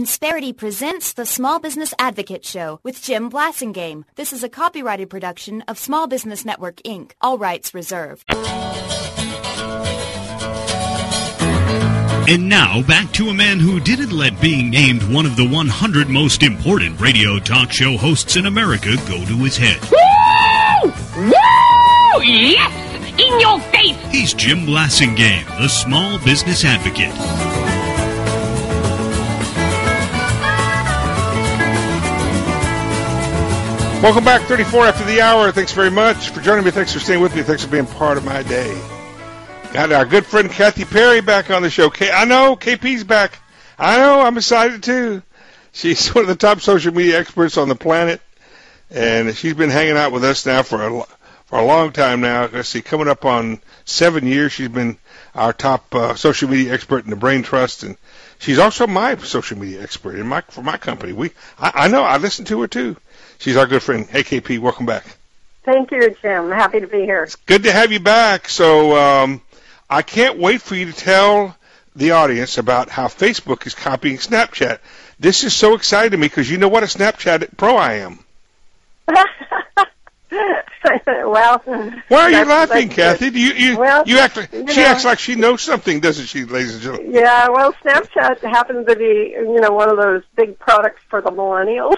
Insperity presents the Small Business Advocate Show with Jim Blasingame. This is a copyrighted production of Small Business Network, Inc. All rights reserved. And now, back to a man who didn't let being named one of the 100 most important radio talk show hosts in America go to his head. Woo! Woo! Yes! In your face! He's Jim Blasingame, the Small Business Advocate. Welcome back, 34 after the hour. Thanks very much for joining me. Thanks for staying with me. Thanks for being part of my day. Got our good friend Kathy Perry back on the show. I know, KP's back. I know, I'm excited too. She's one of the top social media experts on the planet, and she's been hanging out with us now for a long time now. Let's see, coming up on 7 years, she's been our top social media expert in the Brain Trust, and she's also my social media expert for my company. I know, I listen to her too. She's our good friend. Hey, KP, welcome back. Thank you, Jim. Happy to be here. It's good to have you back. So I can't wait for you to tell the audience about how Facebook is copying Snapchat. This is so exciting to me because you know what a Snapchat pro I am. Well, why are you laughing, Kathy? You act like, she acts like she knows something, doesn't she, ladies and gentlemen? Yeah, well, Snapchat happens to be, one of those big products for the millennials.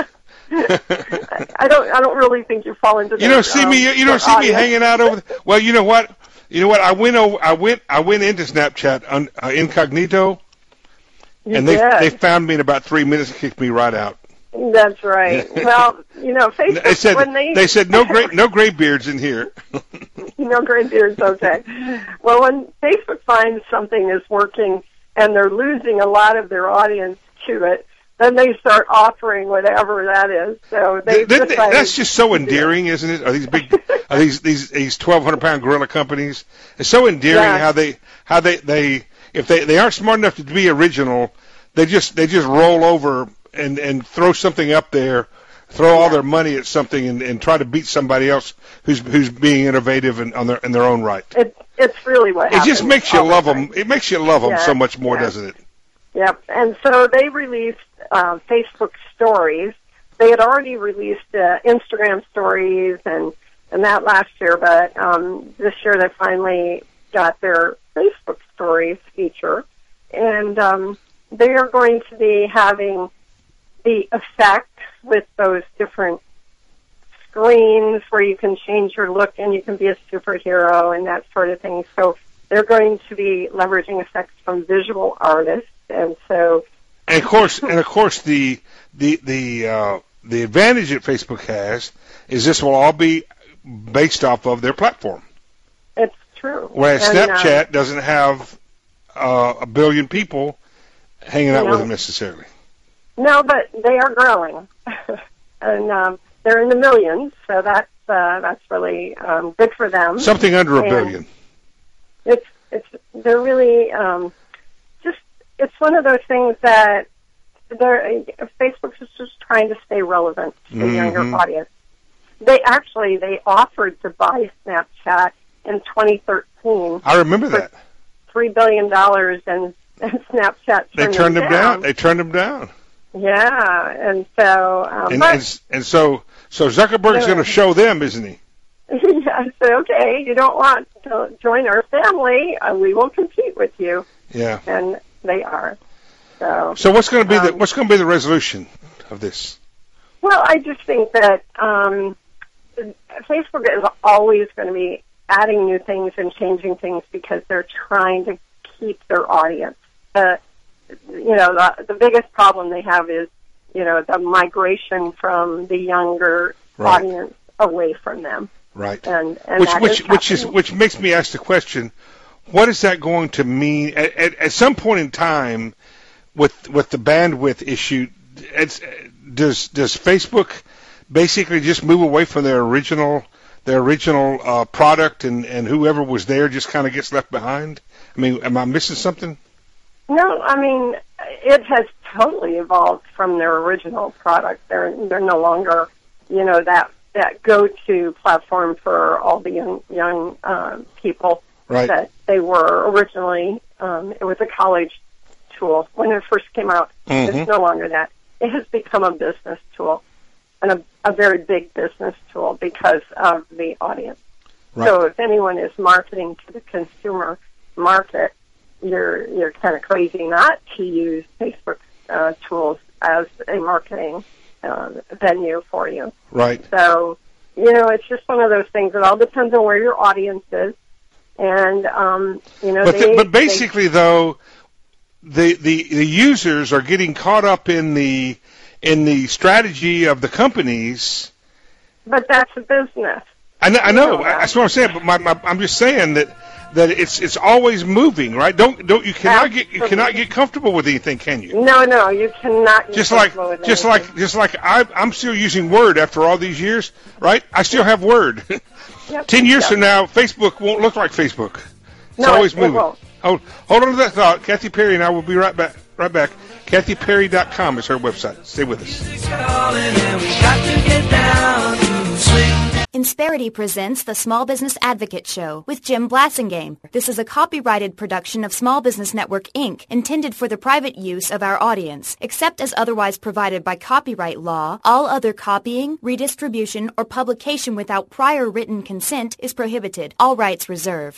I don't really think you fall into. You don't see me hanging out over. Well, you know what? I went into Snapchat incognito, and they found me in about 3 minutes and kicked me right out. That's right. Well, Facebook. They said no gray beards in here. No gray beards. Okay. Well, when Facebook finds something is working and they're losing a lot of their audience to it, then they start offering whatever that is. So that's just so endearing, isn't it? Are these these 1,200-pound gorilla companies? It's so endearing how they if they aren't smart enough to be original, they just roll over and throw something up there, throw all their money at something and try to beat somebody else who's being innovative and in their own right. It's really what happens. It just makes you love them. It makes you love them so much more, doesn't it? Yep. And so they released Facebook Stories. They had already released Instagram Stories and that last year, but this year they finally got their Facebook Stories feature. And they are going to be having the effect with those different screens where you can change your look and you can be a superhero and that sort of thing. So they're going to be leveraging effects from visual artists. And so, and of course, the advantage that Facebook has is this will all be based off of their platform. It's true. Whereas Snapchat doesn't have a billion people hanging out with them necessarily. No, but they are growing, and they're in the millions. So that's really good for them. Something under a billion. They're really. It's one of those things that Facebook is just trying to stay relevant to the younger audience. They offered to buy Snapchat in 2013. I remember that. $3 billion, and Snapchat turned them down. They turned them down. Yeah, and so so Zuckerberg's going to show them, isn't he? Yeah, so okay, you don't want to join our family, we will compete with you. Yeah, and they are. So what's going to be the resolution of this? Well, I just think that Facebook is always going to be adding new things and changing things because they're trying to keep their audience. The biggest problem they have is, the migration from the younger audience away from them. Right. And which makes me ask the question, what is that going to mean at some point in time with the bandwidth issue? Does Facebook basically just move away from their original product and whoever was there just kind of gets left behind? I mean, am I missing something? No, I mean, it has totally evolved from their original product. They're no longer, that go-to platform for all the young people that they were originally. It was a college tool. When it first came out, it's no longer that. It has become a business tool, and a very big business tool because of the audience. Right. So if anyone is marketing to the consumer market, you're kind of crazy not to use Facebook tools as a marketing venue for you. Right. So, it's just one of those things. It all depends on where your audience is. And, But basically, though, the users are getting caught up in the strategy of the companies. But that's a business. I know. That's what I'm saying. But I'm just saying that it's always moving, right? You cannot get comfortable with anything, can you? No, you cannot. Just like I'm still using Word after all these years, right? I still have Word. Yep. 10 years from now, Facebook won't look like Facebook. It's always moving. Hold on to that thought. Kathy Perry and I will be right back. KathyPerry.com is her website. Stay with us. Insperity presents the Small Business Advocate Show with Jim Blasingame. This is a copyrighted production of Small Business Network, Inc., intended for the private use of our audience. Except as otherwise provided by copyright law, all other copying, redistribution, or publication without prior written consent is prohibited. All rights reserved.